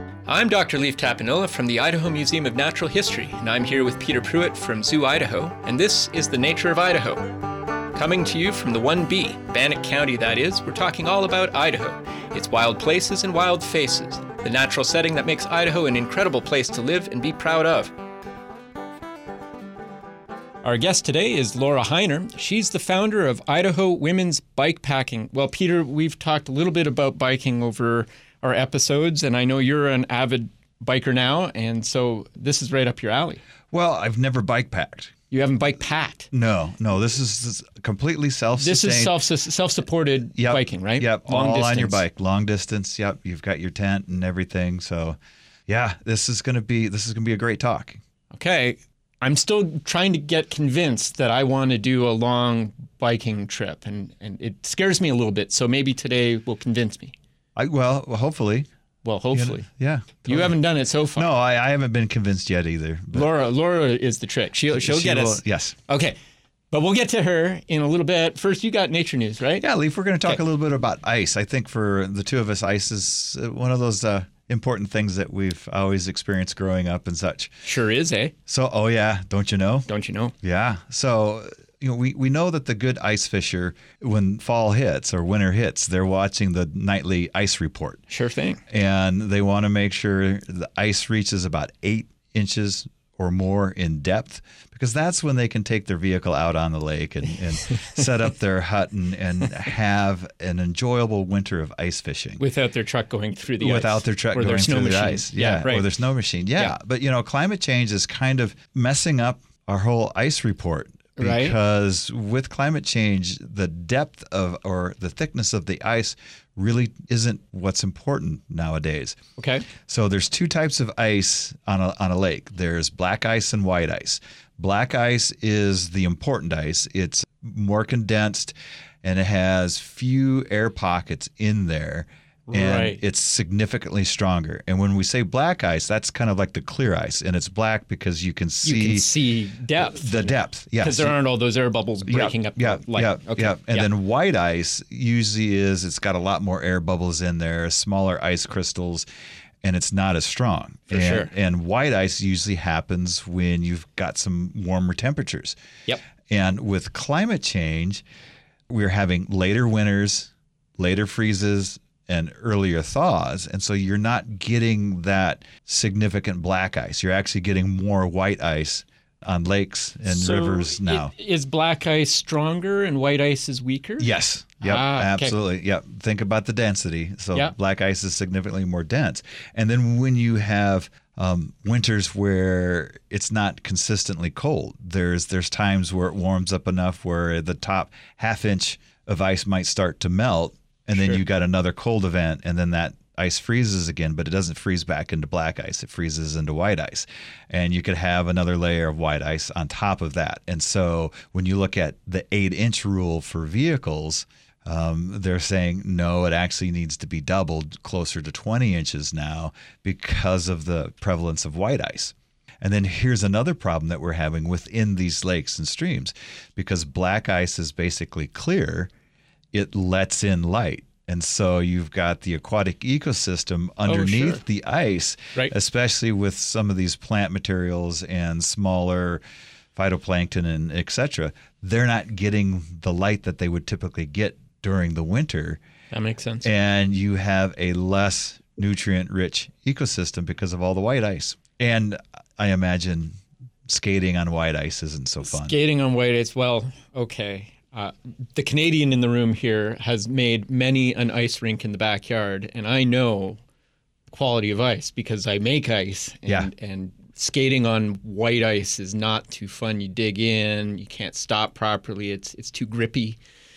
I'm Dr. Leif Tapinola from the Idaho Museum of Natural History, and I'm here with Peter Pruitt from Zoo Idaho, and this is The Nature of Idaho. Coming to you from the 1B, Bannock County that is, we're talking all about Idaho, its wild places and wild faces, the natural setting that makes Idaho an incredible place to live and be proud of. Our guest today is Laura Heiner. She's the founder of Idaho Women's Bikepacking. Well, Peter, we've talked a little bit about biking over our episodes, and I know you're an avid biker now, and so this is right up your alley. Well, I've never bike-packed. You haven't bike-packed? No, this is completely self-sustained. This is self-supported biking, right? Yep, long all distance. on your bike, long distance. Yep, you've got your tent and everything. So, yeah, this is gonna be a great talk. Okay, I'm still trying to get convinced that I want to do a long biking trip, and it scares me a little bit. So maybe today will convince me. Well, hopefully. Well, hopefully. Yeah. Totally. You haven't done it so far. No, I haven't been convinced yet either. Laura is the trick. She'll get us. Yes. Okay. But we'll get to her in a little bit. First, you got nature news, right? Yeah, Leif, we're going to talk a little bit about ice. I think for the two of us, ice is one of those important things that we've always experienced growing up and such. Sure is, eh? So, oh yeah, don't you know? Don't you know? Yeah. So, we know that the good ice fisher, when fall hits or winter hits, they're watching the nightly ice report. Sure thing. And they want to make sure the ice reaches about 8 inches or more in depth, because that's when they can take their vehicle out on the lake and set up their hut and have an enjoyable winter of ice fishing. Without their truck going through the ice. Without their truck going through the ice. Yeah, right. Or their snow machine. Yeah. But, climate change is kind of messing up our whole ice report. Because with climate change, the depth of or the thickness of the ice really isn't what's important nowadays. Okay. So there's two types of ice on a lake. There's black ice and white ice. Black ice is the important ice. It's more condensed and it has few air pockets in there. And it's significantly stronger. And when we say black ice, that's kind of like the clear ice. And it's black because you can see depth. The depth, yes. Because there aren't all those air bubbles breaking up the light. And then white ice usually it's got a lot more air bubbles in there, smaller ice crystals, and it's not as strong. Sure. And white ice usually happens when you've got some warmer temperatures. Yep. And with climate change, we're having later winters, later freezes, and earlier thaws. And so you're not getting that significant black ice. You're actually getting more white ice on lakes and rivers now. Is black ice stronger and white ice is weaker? Yes. Yep. Absolutely. Okay. Yep. Think about the density. So black ice is significantly more dense. And then when you have winters where it's not consistently cold, there's times where it warms up enough where the top half inch of ice might start to melt. And then you got another cold event, and then that ice freezes again, but it doesn't freeze back into black ice. It freezes into white ice. And you could have another layer of white ice on top of that. And so when you look at the 8-inch rule for vehicles, they're saying, no, it actually needs to be doubled, closer to 20 inches now because of the prevalence of white ice. And then here's another problem that we're having within these lakes and streams. Because black ice is basically clear, it lets in light. And so you've got the aquatic ecosystem underneath the ice, especially with some of these plant materials and smaller phytoplankton and et cetera. They're not getting the light that they would typically get during the winter. That makes sense. And you have a less nutrient-rich ecosystem because of all the white ice. And I imagine skating on white ice isn't so fun. Skating on white ice, well, okay. The Canadian in the room here has made many an ice rink in the backyard, and I know the quality of ice because I make ice. And skating on white ice is not too fun. You dig in, you can't stop properly. It's too grippy,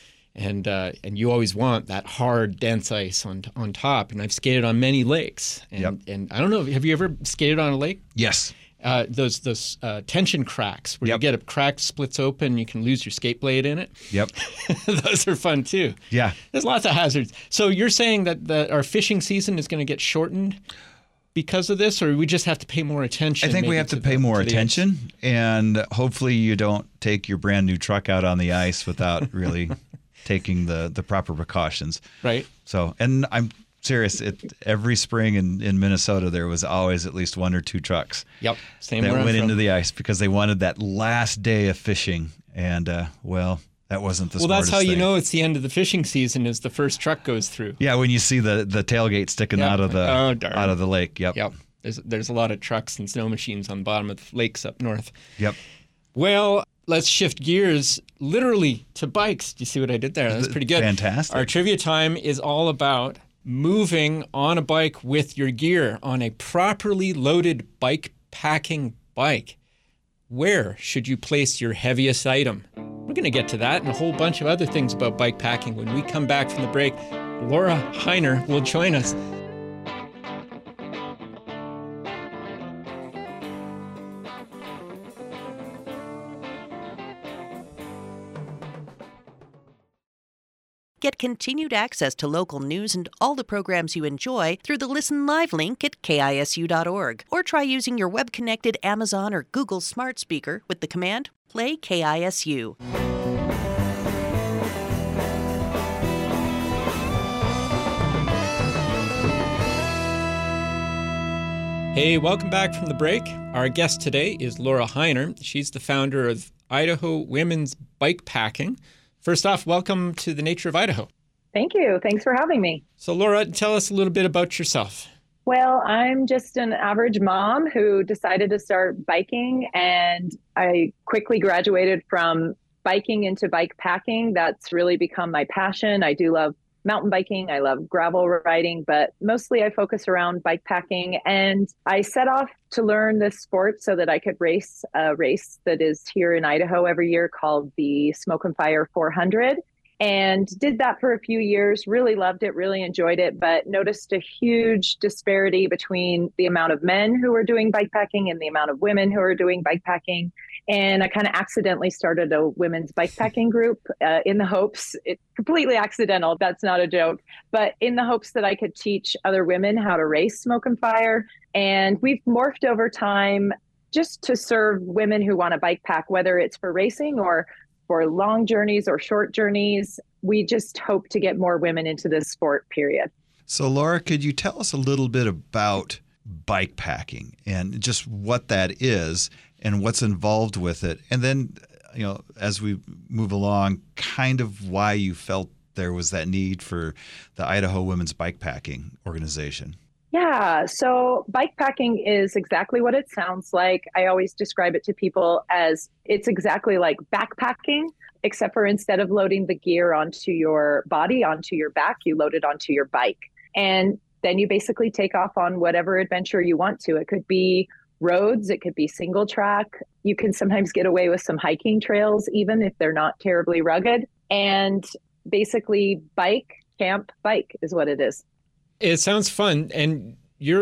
and you always want that hard, dense ice on top. And I've skated on many lakes, and I don't know. Have you ever skated on a lake? Yes. Those tension cracks where you get a crack splits open, you can lose your skate blade in it. Yep. Those are fun too. Yeah. There's lots of hazards. So you're saying that our fishing season is going to get shortened because of this, or we just have to pay more attention? I think we have to pay more attention, and hopefully you don't take your brand new truck out on the ice without really taking the proper precautions. Right. So, and I'm serious. Every spring in Minnesota, there was always at least one or two trucks. Yep, same that where went I'm from. into the ice because they wanted that last day of fishing, and that wasn't the smartest that's how you thing. know it's the end of the fishing season is the first truck goes through. Yeah, when you see the tailgate sticking out of the lake. Yep. Yep. There's a lot of trucks and snow machines on the bottom of the lakes up north. Yep. Well, let's shift gears literally to bikes. Do you see what I did there? That's pretty good. Fantastic. Our trivia time is all about moving on a bike with your gear on a properly loaded bike packing bike. Where should you place your heaviest item? We're going to get to that and a whole bunch of other things about bike packing when we come back from the break. Laura Heiner will join us. Get continued access to local news and all the programs you enjoy through the Listen Live link at KISU.org. Or try using your web-connected Amazon or Google smart speaker with the command Play KISU. Hey, welcome back from the break. Our guest today is Laura Heiner. She's the founder of Idaho Women's Bike Packing. First off, welcome to the Nature of Idaho. Thank you. Thanks for having me. So, Laura, tell us a little bit about yourself. Well, I'm just an average mom who decided to start biking, and I quickly graduated from biking into bike packing. That's really become my passion. I do love mountain biking. I love gravel riding, but mostly I focus around bike packing. And I set off to learn this sport so that I could race a race that is here in Idaho every year called the Smoke and Fire 400. And did that for a few years, really loved it, really enjoyed it, but noticed a huge disparity between the amount of men who were doing bike packing and the amount of women who were doing bike packing. And I kind of accidentally started a women's bike packing group in the hopes, it's completely accidental, that's not a joke, but in the hopes that I could teach other women how to race Smoke and Fire. And we've morphed over time just to serve women who want to bike pack, whether it's for racing or for long journeys or short journeys. We just hope to get more women into this sport, period. So, Laura, could you tell us a little bit about bike packing and just what that is and what's involved with it? And then, as we move along, kind of why you felt there was that need for the Idaho Women's Bike Packing organization. Yeah, so bike packing is exactly what it sounds like. I always describe it to people as it's exactly like backpacking, except for instead of loading the gear onto your body, onto your back, you load it onto your bike. And then you basically take off on whatever adventure you want to. It could be roads, it could be single track. You can sometimes get away with some hiking trails, even if they're not terribly rugged. And basically camp, bike is what it is. It sounds fun, and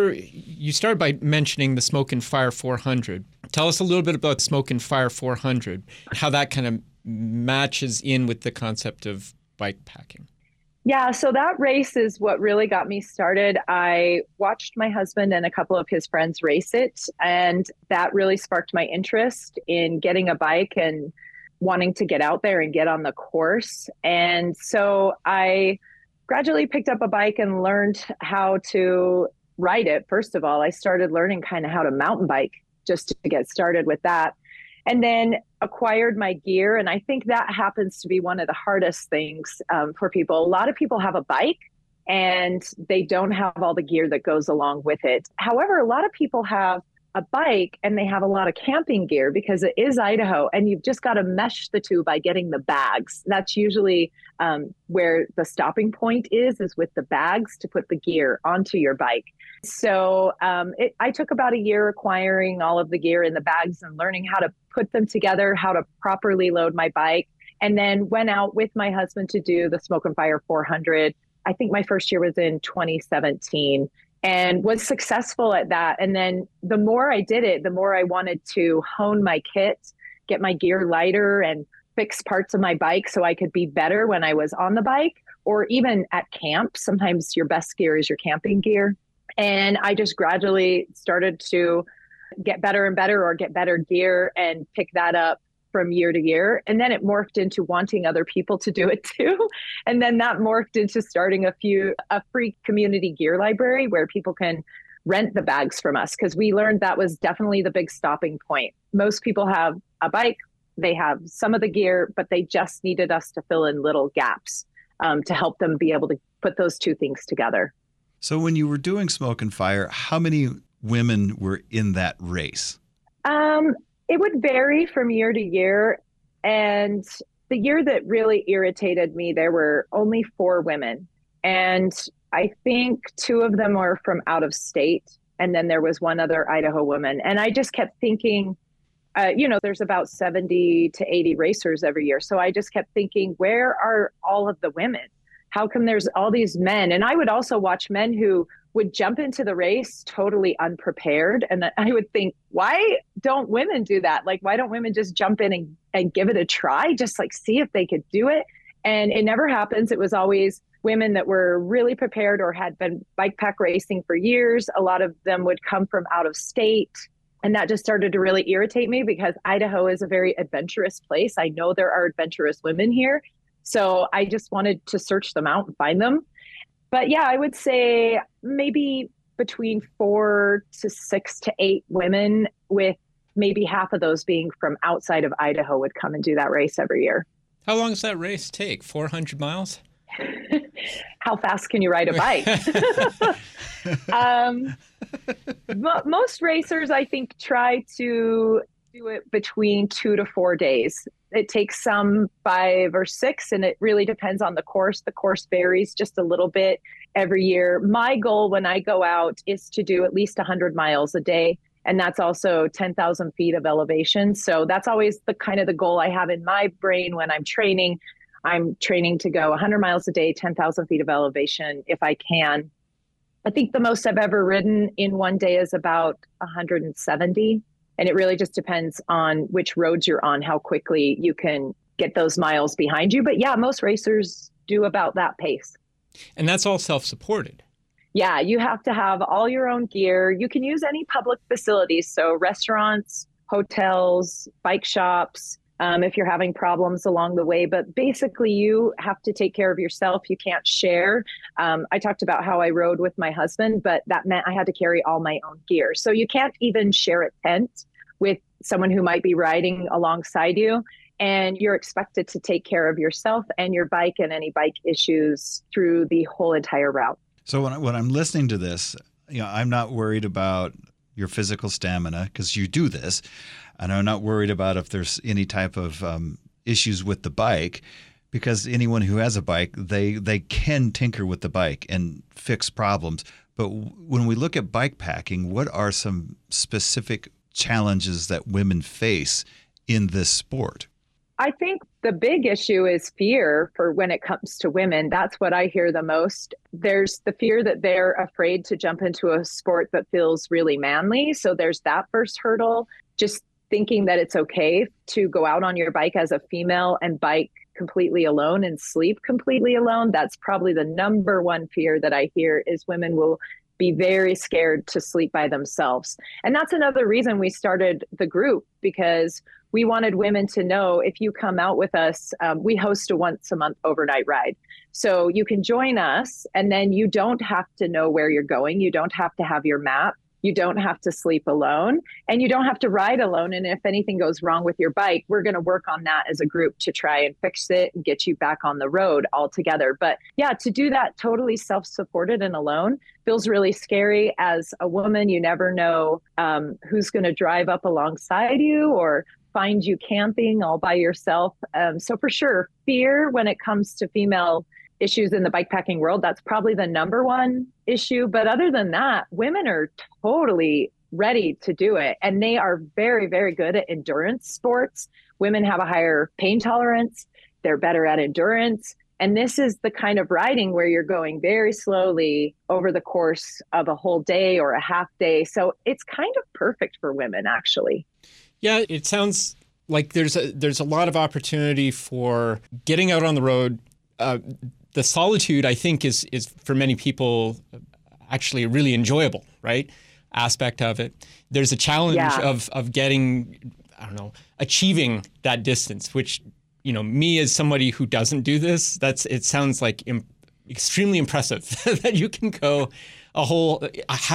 you started by mentioning the Smoke and Fire 400. Tell us a little bit about Smoke and Fire 400, how that kind of matches in with the concept of bike packing. Yeah, so that race is what really got me started. I watched my husband and a couple of his friends race it, and that really sparked my interest in getting a bike and wanting to get out there and get on the course. And so I gradually picked up a bike and learned how to ride it. First of all, I started learning kind of how to mountain bike just to get started with that. And then acquired my gear. And I think that happens to be one of the hardest things for people. A lot of people have a bike and they don't have all the gear that goes along with it. However, a lot of people have a bike and they have a lot of camping gear because it is Idaho, and you've just got to mesh the two by getting the bags. That's usually where the stopping point is with the bags to put the gear onto your bike. So I took about a year acquiring all of the gear in the bags and learning how to put them together, how to properly load my bike, and then went out with my husband to do the Smoke and Fire 400. I think my first year was in 2017. And was successful at that. And then the more I did it, the more I wanted to hone my kit, get my gear lighter and fix parts of my bike so I could be better when I was on the bike or even at camp. Sometimes your best gear is your camping gear. And I just gradually started to get better and better or get better gear and pick that up from year to year. And then it morphed into wanting other people to do it too. And then that morphed into starting a free community gear library where people can rent the bags from us, because we learned that was definitely the big stopping point. Most people have a bike, they have some of the gear, but they just needed us to fill in little gaps to help them be able to put those two things together. So when you were doing Smoke and Fire, how many women were in that race? It would vary from year to year. And the year that really irritated me, there were only 4 women. And I think 2 of them were from out of state. And then there was one other Idaho woman. And I just kept thinking, there's about 70 to 80 racers every year. So I just kept thinking, where are all of the women? How come there's all these men? And I would also watch men who would jump into the race totally unprepared. And I would think, why don't women do that? Like, why don't women just jump in and give it a try? Just like see if they could do it. And it never happens. It was always women that were really prepared or had been bike pack racing for years. A lot of them would come from out of state. And that just started to really irritate me, because Idaho is a very adventurous place. I know there are adventurous women here. So I just wanted to search them out and find them. But yeah, I would say maybe between 4 to 6 to 8 women, with maybe half of those being from outside of Idaho, would come and do that race every year. How long does that race take? 400 miles? How fast can you ride a bike? Most racers, I think, try to do it between 2 to 4 days. It takes some 5 or 6, and it really depends on the course. The course varies just a little bit every year. My goal when I go out is to do at least 100 miles a day. And that's also 10,000 feet of elevation. So that's always the kind of the goal I have in my brain when I'm training. I'm training to go 100 miles a day, 10,000 feet of elevation if I can. I think the most I've ever ridden in one day is about 170. And it really just depends on which roads you're on, how quickly you can get those miles behind you. But yeah, most racers do about that pace. And that's all self-supported. Yeah, you have to have all your own gear. You can use any public facilities, so restaurants, hotels, bike shops, if you're having problems along the way. But basically, you have to take care of yourself. You can't share. I talked about how I rode with my husband, but that meant I had to carry all my own gear. So you can't even share a tent with someone who might be riding alongside you. And you're expected to take care of yourself and your bike and any bike issues through the whole entire route. So when I'm listening to this, I'm not worried about your physical stamina, because you do this. And I'm not worried about if there's any type of issues with the bike, because anyone who has a bike, they can tinker with the bike and fix problems. But when we look at bike packing, what are some specific challenges that women face in this sport? I think the big issue is fear for when it comes to women. That's what I hear the most. There's the fear that they're afraid to jump into a sport that feels really manly. So there's that first hurdle. Just thinking that it's okay to go out on your bike as a female and bike completely alone and sleep completely alone. That's probably the number one fear that I hear, is women will be very scared to sleep by themselves. And that's another reason we started the group, because we wanted women to know, if you come out with us, we host a once a month overnight ride. So you can join us, and then you don't have to know where you're going. You don't have to have your map. You don't have to sleep alone, and you don't have to ride alone. And if anything goes wrong with your bike, we're going to work on that as a group to try and fix it and get you back on the road all together. But yeah, to do that totally self-supported and alone feels really scary. As a woman, you never know who's going to drive up alongside you or find you camping all by yourself. So for sure, fear when it comes to female issues in the bikepacking world, that's probably the number one issue. But other than that, women are totally ready to do it. And they are very, very good at endurance sports. Women have a higher pain tolerance. They're better at endurance. And this is the kind of riding where you're going very slowly over the course of a whole day or a half day. So it's kind of perfect for women, actually. Yeah, it sounds like there's a lot of opportunity for getting out on the road. The solitude, I think, is for many people actually a really enjoyable, right, aspect of it. There's a challenge of getting I don't know, achieving that distance, which, me as somebody who doesn't do this, it sounds like extremely impressive that you can go a whole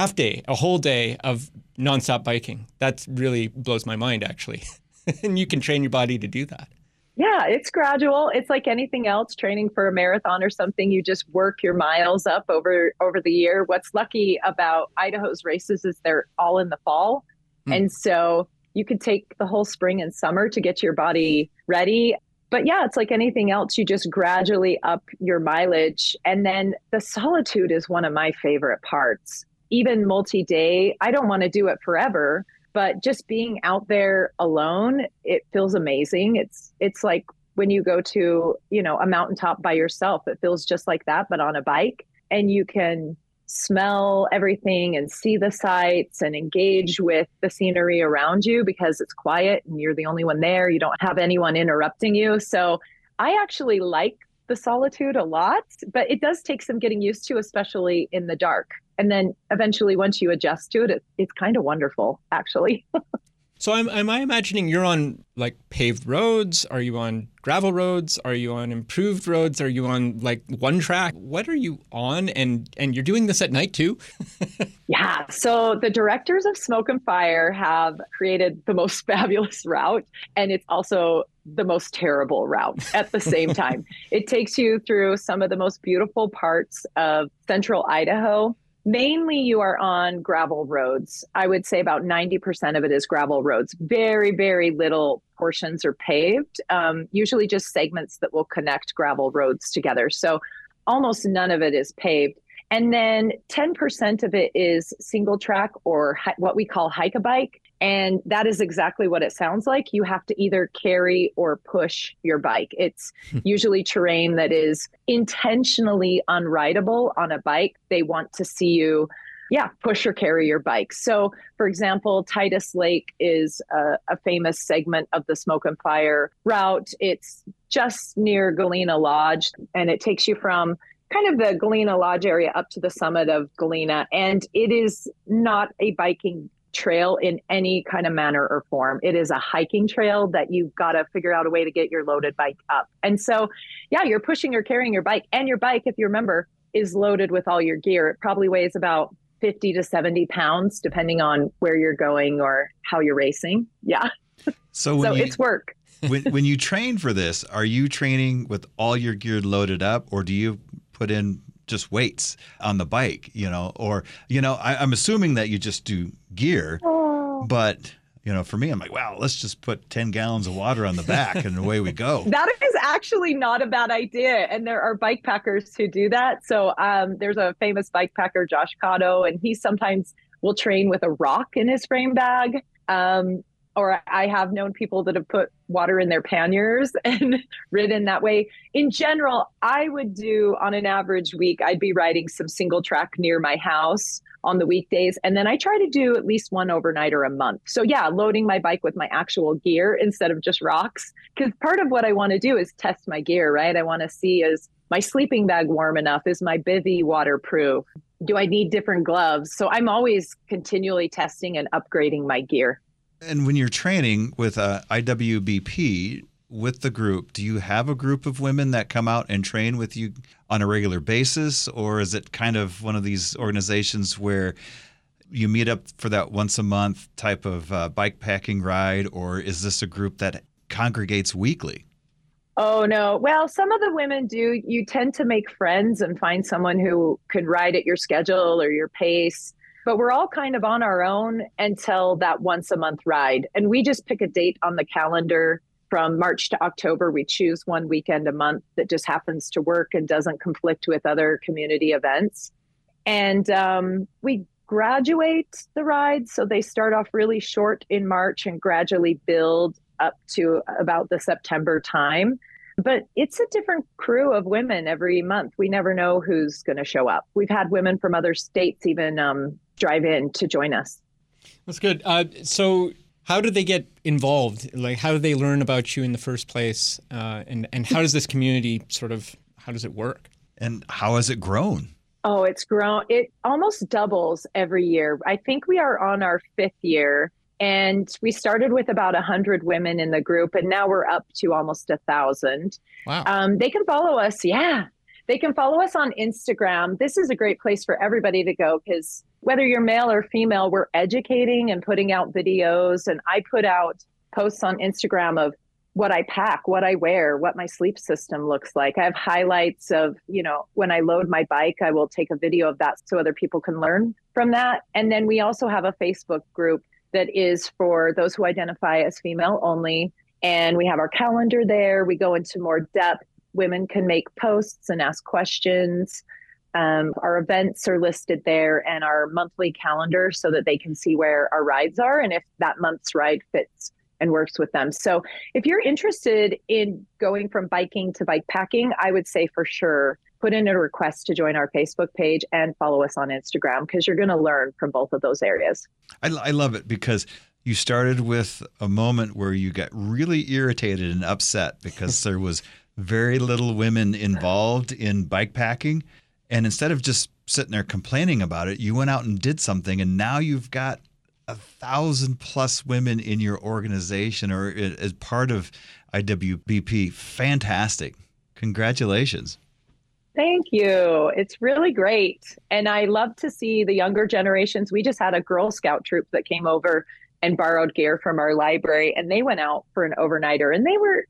day of nonstop biking. That really blows my mind, actually. And you can train your body to do that. Yeah, it's gradual. It's like anything else, training for a marathon or something. You just work your miles up over the year. What's lucky about Idaho's races is they're all in the fall. And so you could take the whole spring and summer to get your body ready. But yeah, it's like anything else. You just gradually up your mileage. And then the solitude is one of my favorite parts. Even multi-day, I don't want to do it forever, but just being out there alone, it feels amazing. It's like when you go to, a mountaintop by yourself, it feels just like that, but on a bike, and you can smell everything and see the sights and engage with the scenery around you because it's quiet and you're the only one there. You don't have anyone interrupting you. So I actually like the solitude a lot, but it does take some getting used to, especially in the dark. And then eventually, once you adjust to it, it's kind of wonderful, actually. So am I imagining you're on like paved roads? Are you on gravel roads? Are you on improved roads? Are you on like one track? What are you on? And you're doing this at night too? Yeah. So the directors of Smoke and Fire have created the most fabulous route. And it's also the most terrible route at the same time. It takes you through some of the most beautiful parts of central Idaho. Mainly you are on gravel roads. I would say about 90% of it is gravel roads. Very, very little portions are paved, usually just segments that will connect gravel roads together. So almost none of it is paved. And then 10% of it is single track or what we call hike-a-bike. And that is exactly what it sounds like. You have to either carry or push your bike. It's usually terrain that is intentionally unrideable on a bike. They want to see you, push or carry your bike. So, for example, Titus Lake is a famous segment of the Smoke and Fire route. It's just near Galena Lodge, and it takes you from kind of the Galena Lodge area up to the summit of Galena. And it is not a biking trail in any kind of manner or form. It is a hiking trail that you've got to figure out a way to get your loaded bike up. And so, you're pushing or carrying your bike, and your bike, if you remember, is loaded with all your gear. It probably weighs about 50 to 70 pounds, depending on where you're going or how you're racing. Yeah. So it's work. when you train for this, are you training with all your gear loaded up, or do you put in just weights on the bike, or, I'm assuming that you just do gear, but, for me, I'm like, wow, let's just put 10 gallons of water on the back and away we go. That is actually not a bad idea. And there are bike packers who do that. So there's a famous bike packer, Josh Cotto, and he sometimes will train with a rock in his frame bag. Or I have known people that have put water in their panniers and ridden that way. In general, I would do, on an average week, I'd be riding some single track near my house on the weekdays. And then I try to do at least one overnighter a month. So loading my bike with my actual gear instead of just rocks. Because part of what I want to do is test my gear, right? I want to see, is my sleeping bag warm enough? Is my bivy waterproof? Do I need different gloves? So I'm always continually testing and upgrading my gear. And when you're training with IWBP, with the group, do you have a group of women that come out and train with you on a regular basis? Or is it kind of one of these organizations where you meet up for that once a month type of bike packing ride? Or is this a group that congregates weekly? Oh, no. Well, some of the women do. You tend to make friends and find someone who can ride at your schedule or your pace. But we're all kind of on our own until that once a month ride. And we just pick a date on the calendar from March to October. We choose one weekend a month that just happens to work and doesn't conflict with other community events. And we graduate the rides. So they start off really short in March and gradually build up to about the September time. But it's a different crew of women every month. We never know who's going to show up. We've had women from other states even drive in to join us. That's good. So how do they get involved? Like, how do they learn about you in the first place? And how does this community how does it work? And how has it grown? Oh, it's grown. It almost doubles every year. I think we are on our 5th year. And we started with about 100 women in the group, and now we're up to almost 1,000. Wow. They can follow us. Yeah. They can follow us on Instagram. This is a great place for everybody to go because whether you're male or female, we're educating and putting out videos. And I put out posts on Instagram of what I pack, what I wear, what my sleep system looks like. I have highlights of, when I load my bike, I will take a video of that so other people can learn from that. And then we also have a Facebook group that is for those who identify as female only. And we have our calendar there. We go into more depth. Women can make posts and ask questions. Our events are listed there and our monthly calendar so that they can see where our rides are and if that month's ride fits and works with them. So if you're interested in going from biking to bike packing, I would say for sure, put in a request to join our Facebook page and follow us on Instagram because you're going to learn from both of those areas. I love it because you started with a moment where you got really irritated and upset because there was very little women involved in bike packing. And instead of just sitting there complaining about it, you went out and did something. And now you've got 1,000+ women in your organization or as part of IWBP. Fantastic. Congratulations. Thank you. It's really great. And I love to see the younger generations. We just had a Girl Scout troop that came over and borrowed gear from our library, and they went out for an overnighter. And they were,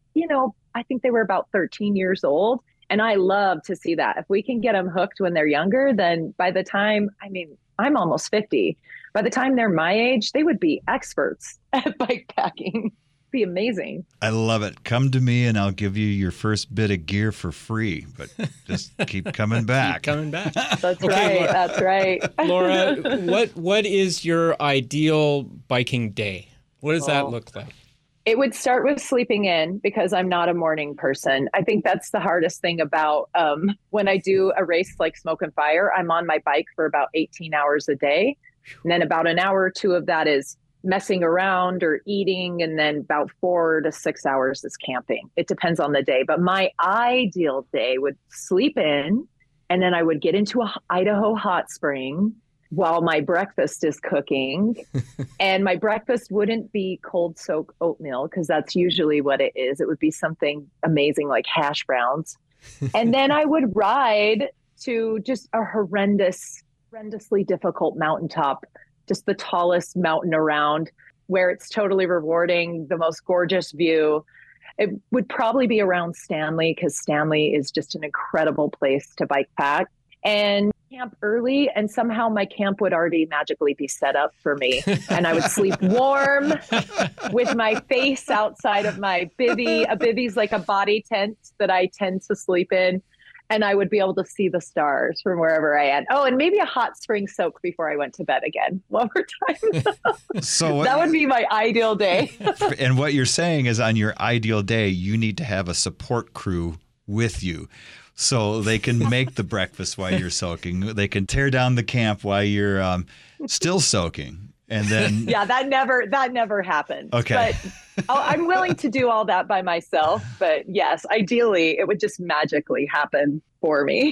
I think they were about 13 years old. And I love to see that. If we can get them hooked when they're younger, then by the time, I'm almost 50. By the time they're my age, they would be experts at bike packing. Be amazing. I love it. Come to me and I'll give you your first bit of gear for free, but just keep coming back. Keep coming back. That's right. Laura, that's right. Laura, what is your ideal biking day? What does that look like? It would start with sleeping in because I'm not a morning person. I think that's the hardest thing about when I do a race like Smoke and Fire, I'm on my bike for about 18 hours a day. And then about an hour or two of that is messing around or eating. And then about 4 to 6 hours is camping. It depends on the day. But my ideal day would sleep in, and then I would get into a Idaho hot spring while my breakfast is cooking. And my breakfast wouldn't be cold soak oatmeal because that's usually what it is. It would be something amazing like hash browns. And then I would ride to just a horrendously difficult mountaintop, just the tallest mountain around, where it's totally rewarding, the most gorgeous view. It would probably be around Stanley because Stanley is just an incredible place to bike pack. And camp early, and somehow my camp would already magically be set up for me. And I would sleep warm with my face outside of my bivvy. A bivvy's like a body tent that I tend to sleep in. And I would be able to see the stars from wherever I am. Oh, and maybe a hot spring soak before I went to bed again one more time. So that would be my ideal day. And what you're saying is on your ideal day, you need to have a support crew with you so they can make the breakfast while you're soaking. They can tear down the camp while you're still soaking. And then yeah, that never happened. Okay. But I'm willing to do all that by myself. But yes, ideally, it would just magically happen for me.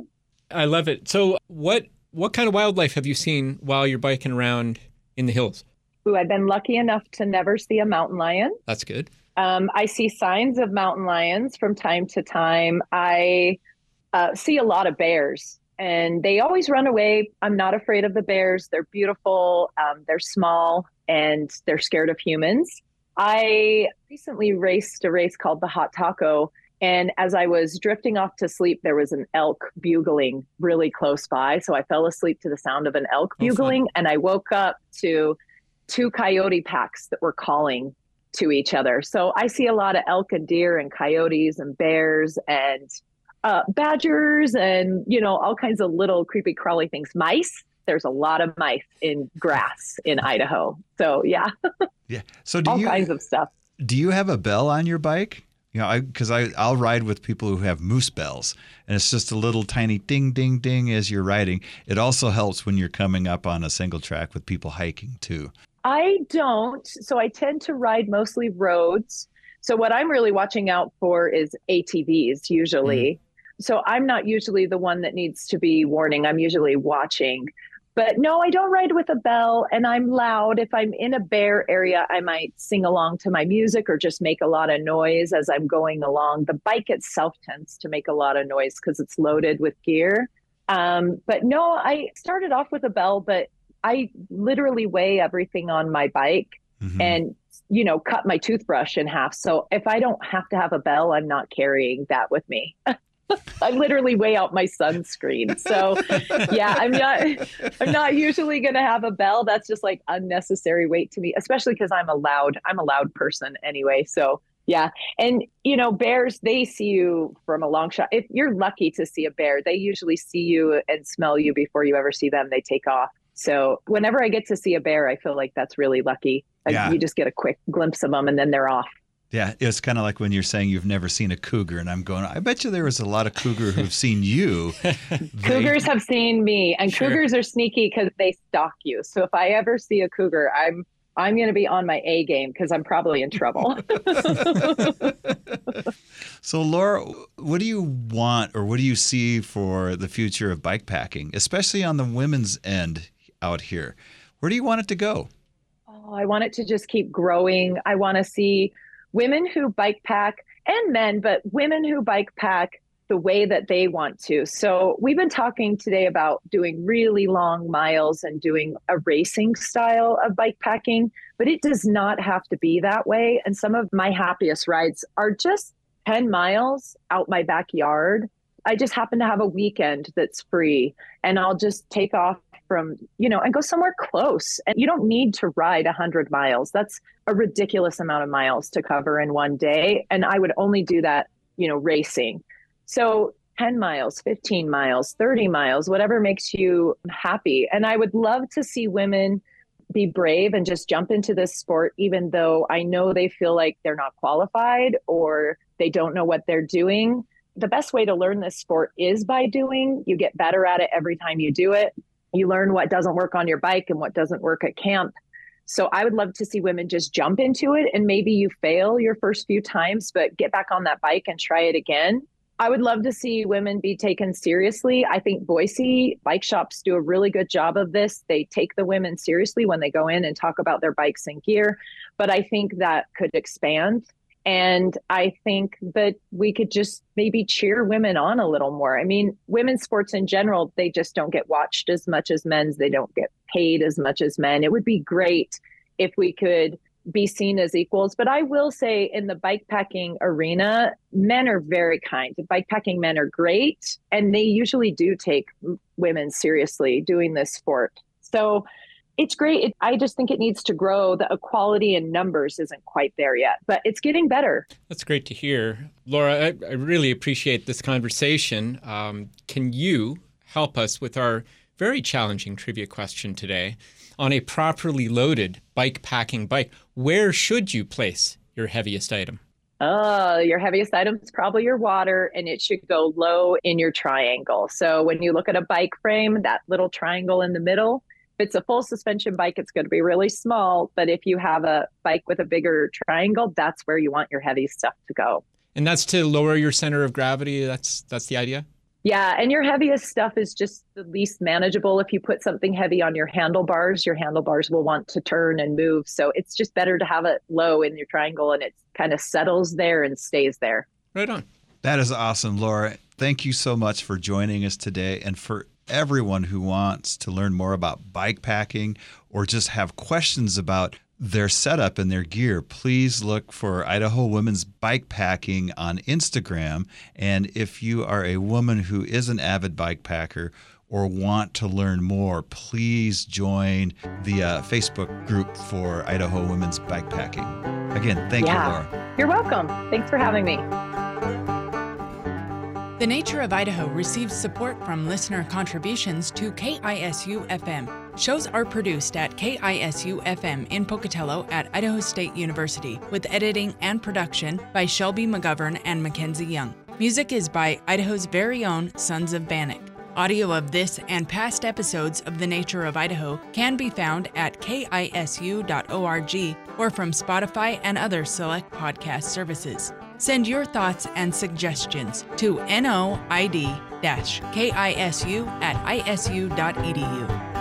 I love it. So what kind of wildlife have you seen while you're biking around in the hills? Ooh, I've been lucky enough to never see a mountain lion. That's good. I see signs of mountain lions from time to time. I see a lot of bears. And they always run away. I'm not afraid of the bears. They're beautiful. They're small and they're scared of humans. I recently raced a race called the Hot Taco. And as I was drifting off to sleep, there was an elk bugling really close by. So I fell asleep to the sound of an elk bugling. And I woke up to 2 coyote packs that were calling to each other. So I see a lot of elk and deer and coyotes and bears and badgers and, all kinds of little creepy crawly things. Mice. There's a lot of mice in grass in Idaho. So yeah. Yeah. So all kinds of stuff. Do you have a bell on your bike? Because I'll ride with people who have moose bells, and it's just a little tiny ding, ding, ding as you're riding. It also helps when you're coming up on a single track with people hiking too. I don't. So I tend to ride mostly roads. So what I'm really watching out for is ATVs usually. Mm-hmm. So I'm not usually the one that needs to be warning. I'm usually watching. But no, I don't ride with a bell, and I'm loud. If I'm in a bear area, I might sing along to my music or just make a lot of noise as I'm going along. The bike itself tends to make a lot of noise because it's loaded with gear. But no, I started off with a bell, but I literally weigh everything on my bike and, cut my toothbrush in half. So if I don't have to have a bell, I'm not carrying that with me. I literally weigh out my sunscreen. So yeah, I'm not usually going to have a bell. That's just like unnecessary weight to me, especially because I'm a loud person anyway. So yeah. And, bears, they see you from a long shot. If you're lucky to see a bear, they usually see you and smell you before you ever see them. They take off. So whenever I get to see a bear, I feel like that's really lucky. You just get a quick glimpse of them and then they're off. Yeah, it's kind of like when you're saying you've never seen a cougar, and I'm going, I bet you there was a lot of cougar who've seen you. Cougars have seen me, and Sure. Cougars are sneaky because they stalk you. So if I ever see a cougar, I'm going to be on my A game because I'm probably in trouble. So, Laura, what do you want or what do you see for the future of bike packing, especially on the women's end out here? Where do you want it to go? Oh, I want it to just keep growing. I want to see women who bike pack, and men, but women who bike pack the way that they want to. So we've been talking today about doing really long miles and doing a racing style of bike packing, but it does not have to be that way. And some of my happiest rides are just 10 miles out my backyard. I just happen to have a weekend that's free, and I'll just take off from, and go somewhere close. And you don't need to ride 100 miles. That's a ridiculous amount of miles to cover in one day. And I would only do that, racing. So 10 miles, 15 miles, 30 miles, whatever makes you happy. And I would love to see women be brave and just jump into this sport, even though I know they feel like they're not qualified or they don't know what they're doing. The best way to learn this sport is by doing. You get better at it every time you do it. You learn what doesn't work on your bike and what doesn't work at camp. So I would love to see women just jump into it, and maybe you fail your first few times, but get back on that bike and try it again. I would love to see women be taken seriously. I think Boise bike shops do a really good job of this. They take the women seriously when they go in and talk about their bikes and gear, but I think that could expand. And I think that we could just maybe cheer women on a little more. I mean, women's sports in general, they just don't get watched as much as men's. They don't get paid as much as men. It would be great if we could be seen as equals. But I will say in the bikepacking arena, men are very kind. The bikepacking men are great, and they usually do take women seriously doing this sport. So it's great. I just think it needs to grow. The equality in numbers isn't quite there yet, but it's getting better. That's great to hear. Laura, I really appreciate this conversation. Can you help us with our very challenging trivia question today? On a properly loaded bike packing bike, where should you place your heaviest item? Your heaviest item is probably your water, and it should go low in your triangle. So when you look at a bike frame, that little triangle in the middle, if it's a full suspension bike, it's going to be really small. But if you have a bike with a bigger triangle, that's where you want your heavy stuff to go. And that's to lower your center of gravity. That's the idea? Yeah. And your heaviest stuff is just the least manageable. If you put something heavy on your handlebars will want to turn and move. So it's just better to have it low in your triangle, and it kind of settles there and stays there. Right on. That is awesome, Laura. Thank you so much for joining us today. And for everyone who wants to learn more about bike packing or just have questions about their setup and their gear, please look for Idaho Women's Bike Packing on Instagram. And if you are a woman who is an avid bike packer or want to learn more, please join the Facebook group for Idaho Women's Bike Packing. Again, thank you, Laura. You're welcome. Thanks for having me. The Nature of Idaho receives support from listener contributions to KISU-FM. Shows are produced at KISU-FM in Pocatello at Idaho State University, with editing and production by Shelby McGovern and Mackenzie Young. Music is by Idaho's very own Sons of Bannock. Audio of this and past episodes of The Nature of Idaho can be found at kisu.org or from Spotify and other select podcast services. Send your thoughts and suggestions to noid-kisu@isu.edu.